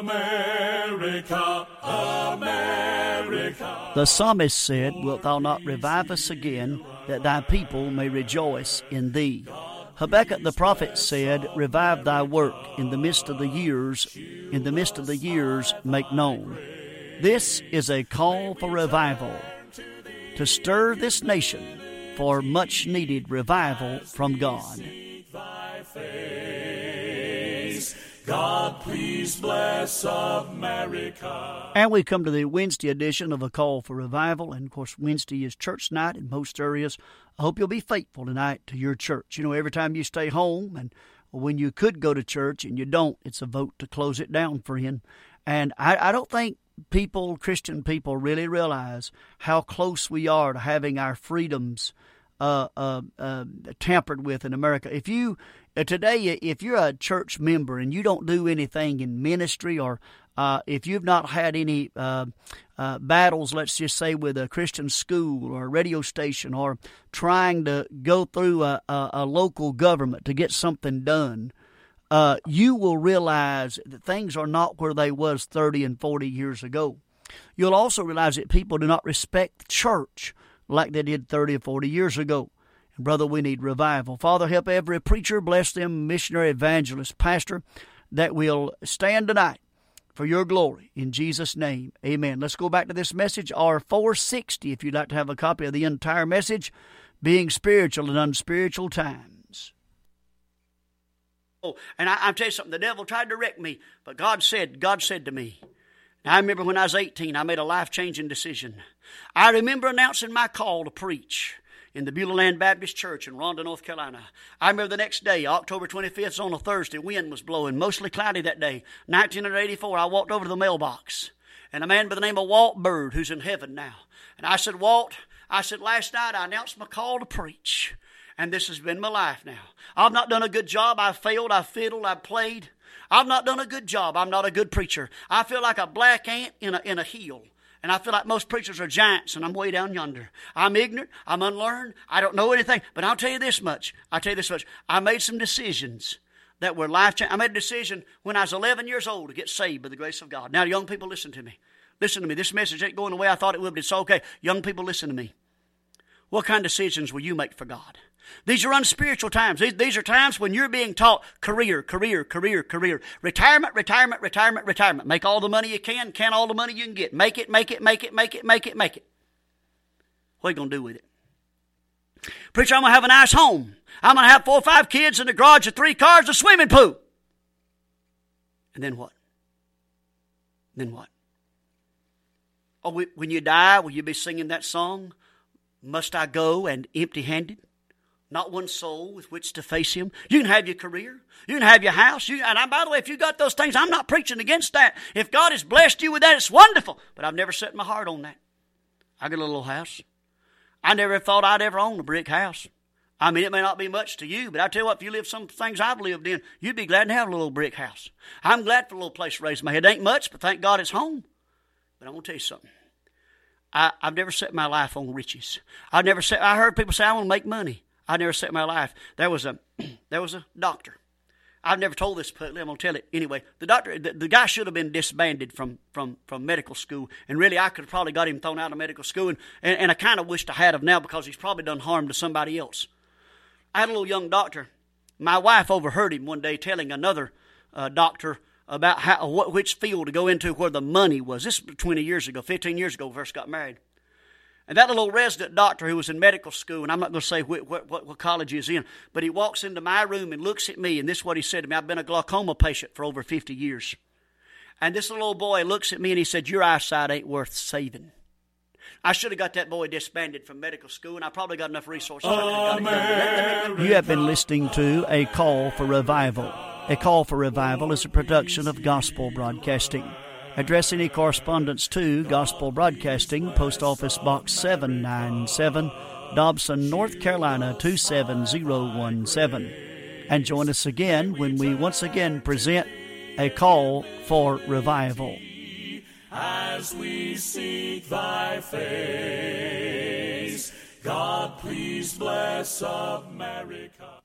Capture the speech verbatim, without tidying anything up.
America, America. The psalmist said, "Wilt thou not revive us again, that thy people may rejoice in thee?" Habakkuk the prophet said, "Revive thy work in the midst of the years, in the midst of the years make known." This is a call for revival, to stir this nation for much needed revival from God. God, please bless America. And we come to the Wednesday edition of A Call for Revival. And, of course, Wednesday is church night in most areas. I hope you'll be faithful tonight to your church. You know, every time you stay home and when you could go to church and you don't, it's a vote to close it down, friend. And I, I don't think people, Christian people, really realize how close we are to having our freedoms uh, uh, uh, tampered with in America. If you... Uh, today, if you're a church member and you don't do anything in ministry, or uh, if you've not had any uh, uh, battles, let's just say, with a Christian school or a radio station, or trying to go through a, a, a local government to get something done, uh, you will realize that things are not where they was thirty and forty years ago. You'll also realize that people do not respect the church like they did thirty or forty years ago. Brother, we need revival. Father, help every preacher, bless them, missionary, evangelist, pastor, that will stand tonight for your glory. In Jesus' name, amen. Let's go back to this message, R four sixty, if you'd like to have a copy of the entire message, Being Spiritual in Unspiritual Times. Oh, and I, I'll tell you something, the devil tried to wreck me, but God said, God said to me, I remember when I was eighteen, I made a life-changing decision. I remember announcing my call to preach in the Beulah Land Baptist Church in Ronda, North Carolina. I remember the next day, October twenty-fifth, on a Thursday, wind was blowing, mostly cloudy that day. nineteen eighty-four, I walked over to the mailbox, and a man by the name of Walt Bird, who's in heaven now. And I said, Walt, I said, last night I announced my call to preach, and this has been my life now. I've not done a good job. I've failed. I've fiddled. I've played. I've not done a good job. I'm not a good preacher. I feel like a black ant in a, in a hill. And I feel like most preachers are giants, and I'm way down yonder. I'm ignorant. I'm unlearned. I don't know anything. But I'll tell you this much. I'll tell you this much. I made some decisions that were life-changing. I made a decision when I was eleven years old to get saved by the grace of God. Now, young people, listen to me. Listen to me. This message ain't going the way I thought it would, but it's okay. Young people, listen to me. What kind of decisions will you make for God? These are unspiritual times. These, these are times when you're being taught career, career, career, career. Retirement, retirement, retirement, retirement. Make all the money you can, can all the money you can get. Make it, make it, make it, make it, make it, make it. What are you going to do with it? Preacher, I'm going to have a nice home. I'm going to have four or five kids in the garage of three cars, a swimming pool. And then what? Then what? Oh, when you die, will you be singing that song? Must I go and empty-handed? Not one soul with which to face him. You can have your career. You can have your house. You, and I, by the way, if you got those things, I'm not preaching against that. If God has blessed you with that, it's wonderful. But I've never set my heart on that. I got a little house. I never thought I'd ever own a brick house. I mean, it may not be much to you, but I tell you what, if you live some things I've lived in, you'd be glad to have a little brick house. I'm glad for a little place to raise my head. It ain't much, but thank God it's home. But I'm going to tell you something. I, I've never set my life on riches. I've never set, I heard people say, I want to make money. I never set my life. There was a, there was a doctor. I've never told this publicly. I'm going to tell it anyway. The doctor, the, the guy should have been disbanded from, from, from medical school. And really, I could have probably got him thrown out of medical school. And, and, and I kind of wished I had him now because he's probably done harm to somebody else. I had a little young doctor. My wife overheard him one day telling another uh, doctor about how what, which field to go into where the money was. This was twenty years ago, fifteen years ago, first got married. And that little resident doctor who was in medical school, and I'm not going to say what, what, what college he's in, but he walks into my room and looks at me, and this is what he said to me. I've been a glaucoma patient for over fifty years. And this little old boy looks at me and he said, your eyesight ain't worth saving. I should have got that boy disbanded from medical school, and I probably got enough resources. I got you have been listening to A Call for Revival. A Call for Revival is a production of Gospel Broadcasting. Address any correspondence to Gospel Broadcasting, Post Office Box seven ninety-seven, Dobson, North Carolina two seven zero one seven. And join us again when we once again present A Call for Revival. As we seek thy face, God, please bless America.